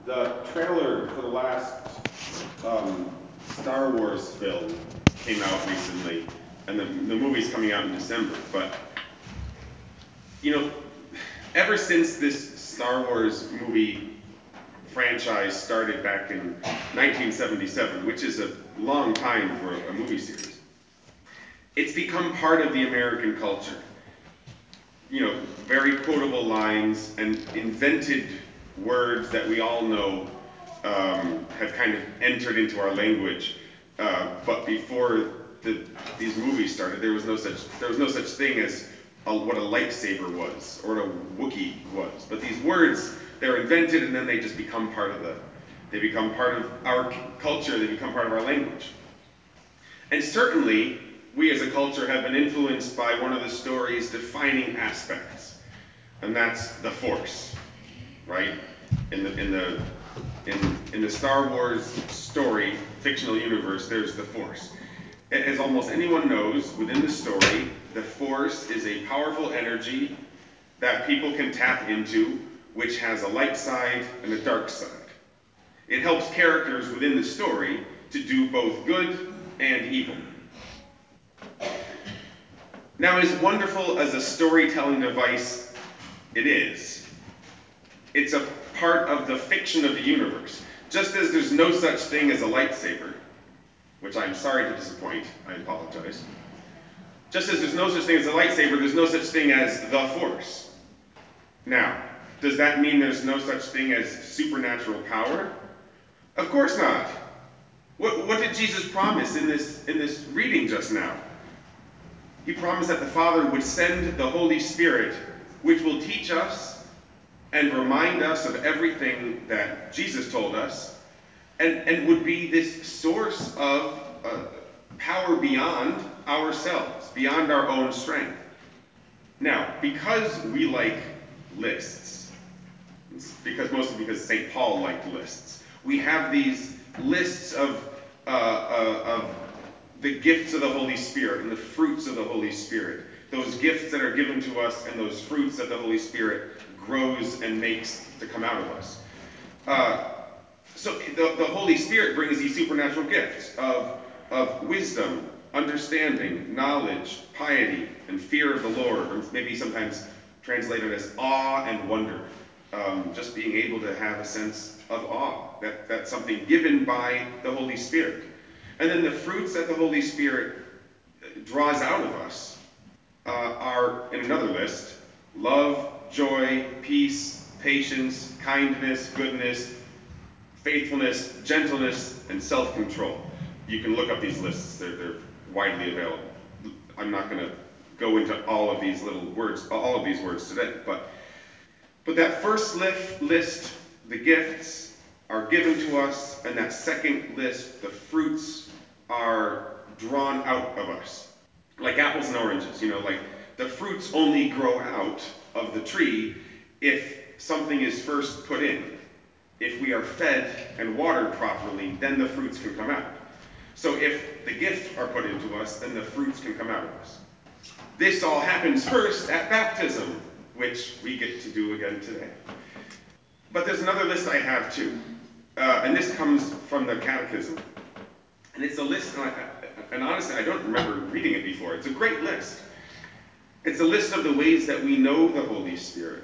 The trailer for the last Star Wars film came out recently, and the movie's coming out in December. But you know, ever since this Star Wars movie franchise started back in 1977, which is a long time for a movie series, it's become part of the American culture. Very quotable lines and invented words that we all know have kind of entered into our language. But before these movies started, there was no such thing as what a lightsaber was or what a Wookiee was. But these words, they're invented and then they just become they become part of our culture. They become part of our language. And certainly, we as a culture have been influenced by one of the story's defining aspects, and that's the Force, right? In the Star Wars story, fictional universe, there's the Force. As almost anyone knows, within the story, the Force is a powerful energy that people can tap into, which has a light side and a dark side. It helps characters within the story to do both good and evil. Now, as wonderful as a storytelling device it is, it's a part of the fiction of the universe. Just as there's no such thing as a lightsaber, which I'm sorry to disappoint, I apologize. Just as there's no such thing as a lightsaber, there's no such thing as the Force. Now, does that mean there's no such thing as supernatural power? Of course not. What did Jesus promise in this reading just now? He promised that the Father would send the Holy Spirit, which will teach us and remind us of everything that Jesus told us, and would be this source of power beyond ourselves, beyond our own strength. Now, because we like lists, mostly because St. Paul liked lists, we have these lists of the gifts of the Holy Spirit and the fruits of the Holy Spirit. Those gifts that are given to us and those fruits that the Holy Spirit grows and makes to come out of us. So the Holy Spirit brings these supernatural gifts of wisdom, understanding, knowledge, piety, and fear of the Lord, or maybe sometimes translated as awe and wonder. Just being able to have a sense of awe. That's something given by the Holy Spirit. And then the fruits that the Holy Spirit draws out of us are, in another list, love, joy, peace, patience, kindness, goodness, faithfulness, gentleness, and self-control. You can look up these lists. They're widely available. I'm not going to go into all of these words today, but that first list, the gifts, are given to us, and that second list, the fruits, are drawn out of us. Like apples and oranges, like the fruits only grow out of the tree if something is first put in. If we are fed and watered properly, then the fruits can come out. So if the gifts are put into us, then the fruits can come out of us. This all happens first at baptism, which we get to do again today. But there's another list I have too, and this comes from the Catechism. And it's a list, and honestly, I don't remember reading it before. It's a great list. It's a list of the ways that we know the Holy Spirit.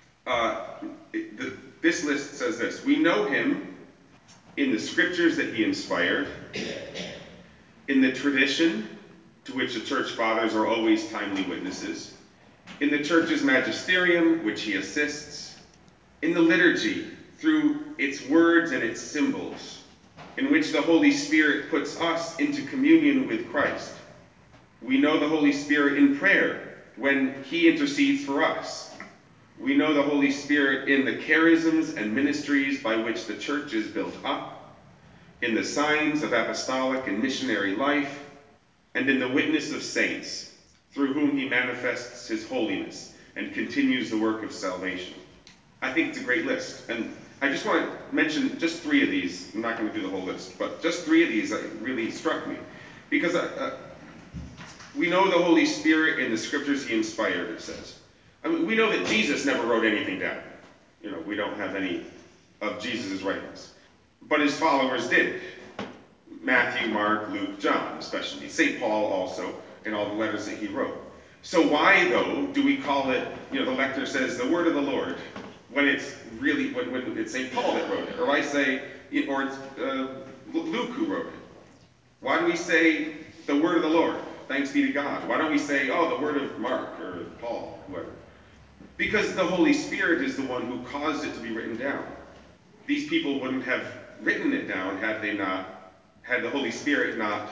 This list says this: we know Him in the scriptures that He inspired, in the tradition to which the church fathers are always timely witnesses, in the church's magisterium, which He assists, in the liturgy, through its words and its symbols, in which the Holy Spirit puts us into communion with Christ. We know the Holy Spirit in prayer, when He intercedes for us. We know the Holy Spirit in the charisms and ministries by which the church is built up, in the signs of apostolic and missionary life, and in the witness of saints, through whom He manifests His holiness and continues the work of salvation. I think it's a great list, and I just want to mention just three of these. I'm not going to do the whole list, but just three of these that really struck me. Because we know the Holy Spirit in the scriptures He inspired, it says. I mean, we know that Jesus never wrote anything down. We don't have any of Jesus' writings. But his followers did. Matthew, Mark, Luke, John, especially. St. Paul also, in all the letters that he wrote. So why, though, do we call it, the lector says, the word of the Lord, when it's really, when it's St. Paul that wrote it, or I say, or it's Luke who wrote it. Why do we say the word of the Lord? Thanks be to God. Why don't we say, oh, the word of Mark, or Paul, whoever? Because the Holy Spirit is the one who caused it to be written down. These people wouldn't have written it down had the Holy Spirit not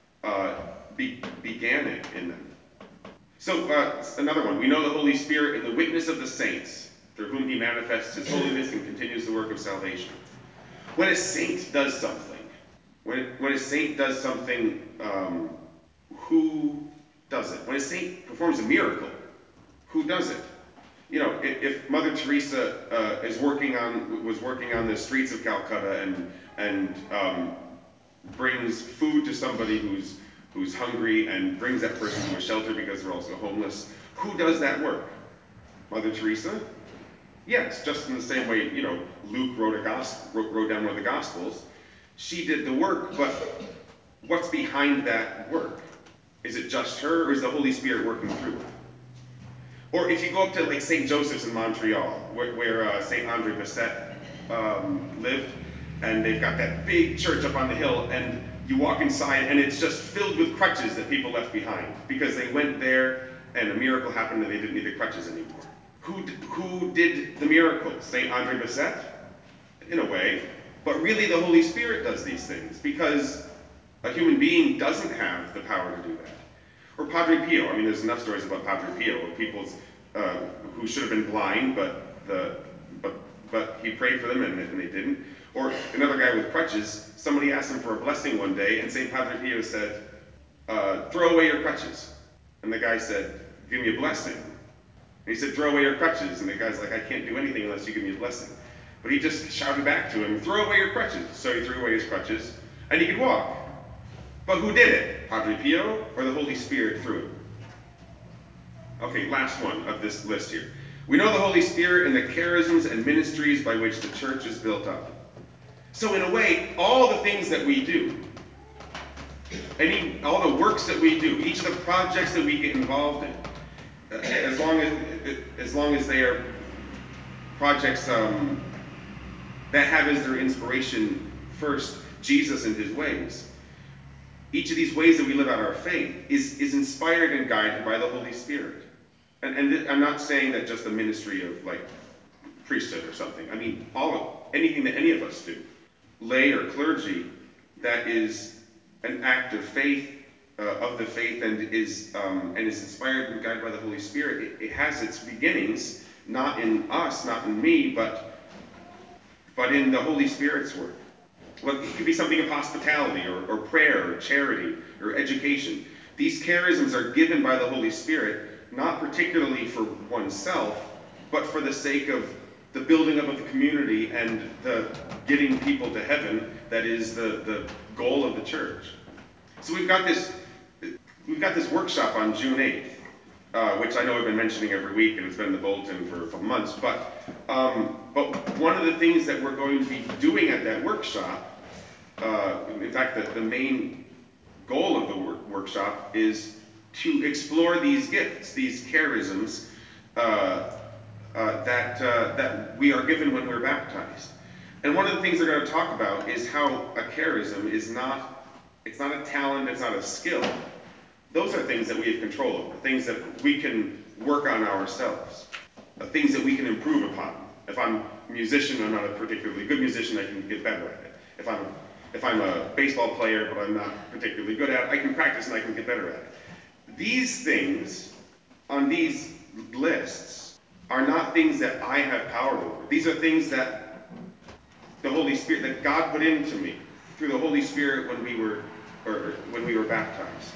began it in them. So another one. We know the Holy Spirit in the witness of the saints, through whom he manifests his holiness and continues the work of salvation. When a saint does something, when a saint does something, who does it? When a saint performs a miracle, who does it? If Mother Teresa was working on the streets of Calcutta and brings food to somebody who's hungry and brings that person to a shelter because they're also homeless, who does that work? Mother Teresa? Yes, just in the same way, Luke wrote down one of the Gospels. She did the work, but what's behind that work? Is it just her, or is the Holy Spirit working through her? Or if you go up to like St. Joseph's in Montreal, where St. Andre Bessette lived, and they've got that big church up on the hill, and you walk inside, and it's just filled with crutches that people left behind because they went there, and a miracle happened, and they didn't need the crutches anymore. Who did the miracles? St. Andre Bessette? In a way. But really the Holy Spirit does these things because a human being doesn't have the power to do that. Or Padre Pio. I mean, there's enough stories about Padre Pio of people who should have been blind, but he prayed for them and they didn't. Or another guy with crutches. Somebody asked him for a blessing one day, and St. Padre Pio said, "Throw away your crutches." And the guy said, "Give me a blessing." And he said, "Throw away your crutches." And the guy's like, "I can't do anything unless you give me a blessing." But he just shouted back to him, "Throw away your crutches." So he threw away his crutches, and he could walk. But who did it? Padre Pio or the Holy Spirit through him? Okay, last one of this list here. We know the Holy Spirit in the charisms and ministries by which the church is built up. So in a way, all the things that we do, all the works that we do, each of the projects that we get involved in, as long as they are projects that have as their inspiration first Jesus and his ways, each of these ways that we live out our faith is inspired and guided by the Holy Spirit. And I'm not saying that just the ministry of like priesthood or something. I mean anything that any of us do, lay or clergy, that is an act of faith, of the faith, and is inspired and guided by the Holy Spirit. It has its beginnings not in us, not in me, but in the Holy Spirit's work. Well, it could be something of hospitality or prayer or charity or education. These charisms are given by the Holy Spirit, not particularly for oneself, but for the sake of the building up of the community and the getting people to heaven. That is the goal of the church. So we've got this workshop on June 8th, which I know I've been mentioning every week, and it's been in the bulletin for a couple months. But one of the things that we're going to be doing at that workshop, in fact, the main goal of the workshop is to explore these gifts, these charisms that we are given when we're baptized. And one of the things they're going to talk about is how a charism is it's not a talent, it's not a skill. Those are things that we have control over, things that we can work on ourselves, things that we can improve upon. If I'm a musician, I'm not a particularly good musician, I can get better at it. If I'm a baseball player, but I'm not particularly good at it, I can practice and I can get better at it. These things on these lists are not things that I have power over. These are things that the Holy Spirit, that God put into me through the Holy Spirit when we were baptized.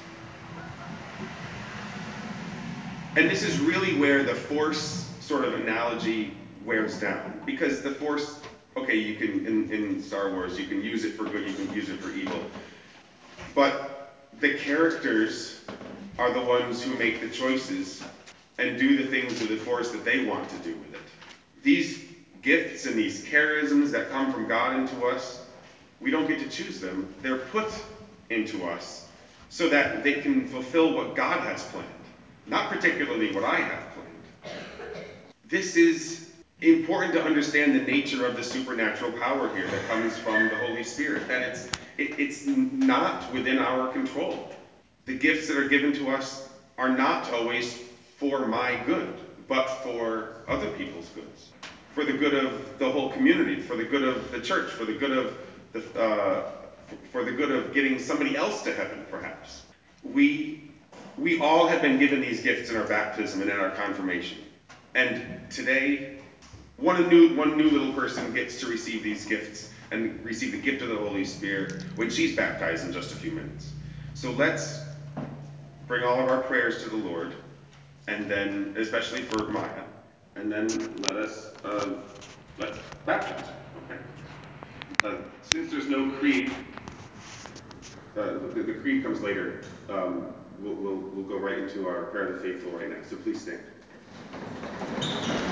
And this is really where the Force sort of analogy wears down. Because the Force, okay, you can, in Star Wars, you can use it for good, you can use it for evil. But the characters are the ones who make the choices and do the things of the Force that they want to do with it. gifts and these charisms that come from God into us, we don't get to choose them. They're put into us so that they can fulfill what God has planned, not particularly what I have planned. This is important to understand the nature of the supernatural power here that comes from the Holy Spirit, that it's not within our control. The gifts that are given to us are not always for my good, but for other people's goods, for the good of the whole community, for the good of the church, for the good of for the good of getting somebody else to heaven, perhaps. We we all have been given these gifts in our baptism and in our confirmation, and today one new little person gets to receive these gifts and receive the gift of the Holy Spirit when she's baptized in just a few minutes. So let's bring all of our prayers to the Lord, and then, especially for Maya, and then let's baptize her. Okay. Since there's no creed, the creed comes later. We'll go right into our prayer of the faithful right now. So please stand.